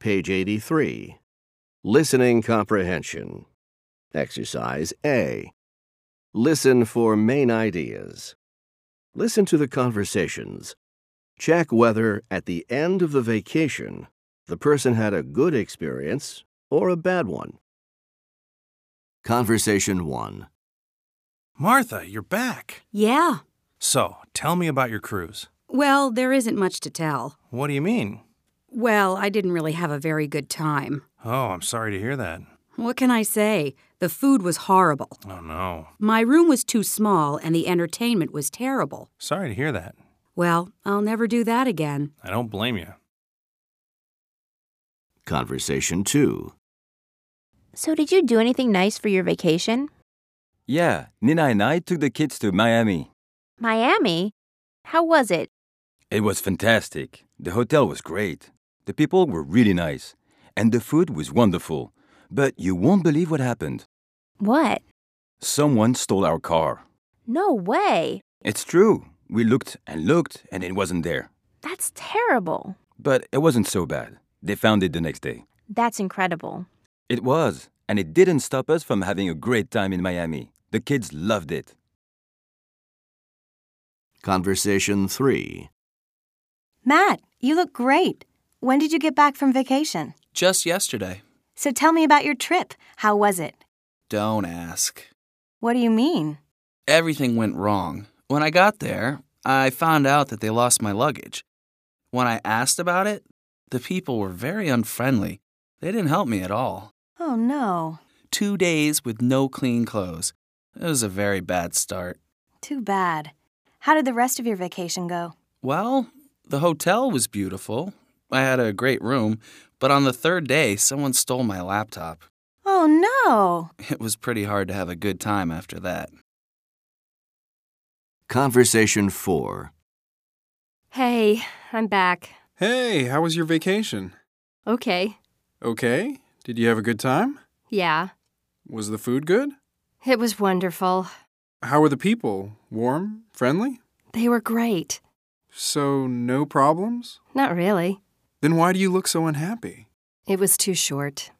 page 83. Listening Comprehension. Exercise A. Listen for main ideas. Listen to the conversations. Check whether, at the end of the vacation, the person had a good experience or a bad one. Conversation 1. Martha, you're back. Yeah. So, tell me about your cruise. Well, there isn't much to tell. What do you mean? Well, I didn't really have a very good time. Oh, I'm sorry to hear that. What can I say? The food was horrible. Oh, no. My room was too small and the entertainment was terrible. Sorry to hear that. Well, I'll never do that again. I don't blame you. Conversation 2. So did you do anything nice for your vacation? Yeah, Nina and I took the kids to Miami. Miami? How was it? It was fantastic. The hotel was great. The people were really nice. And the food was wonderful. But you won't believe what happened. What? Someone stole our car. No way. It's true. We looked and it wasn't there. That's terrible. But it wasn't so bad. They found it the next day. That's incredible. It was. And it didn't stop us from having a great time in Miami. The kids loved it. Conversation 3. Matt, you look great. When did you get back from vacation? Just yesterday. So tell me about your trip. How was it? Don't ask. What do you mean? Everything went wrong. When I got there, I found out that they lost my luggage. When I asked about it, the people were very unfriendly. They didn't help me at all. Oh, no. 2 days with no clean clothes. It was a very bad start. Too bad. How did the rest of your vacation go? Well, the hotel was beautiful. I had a great room, but on the third day, someone stole my laptop. Oh, no. It was pretty hard to have a good time after that. Conversation 4. Hey, I'm back. Hey, how was your vacation? Okay. Okay. Did you have a good time? Yeah. Was the food good? It was wonderful. How were the people? Warm? Friendly? They were great. So, no problems? Not really. Then why do you look so unhappy? It was too short.